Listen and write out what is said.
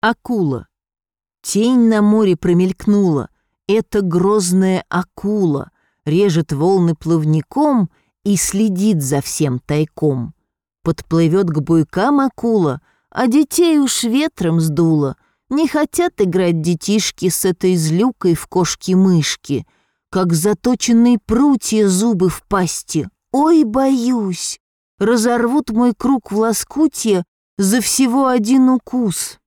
Акула. Тень на море промелькнула. Это грозная акула. Режет волны плавником и следит за всем тайком. Подплывет к буйкам акула, а детей уж ветром сдуло. Не хотят играть детишки с этой злюкой в кошки-мышки, как заточенные прутья зубы в пасти. Ой, боюсь, разорвут мой круг в лоскутье за всего один укус.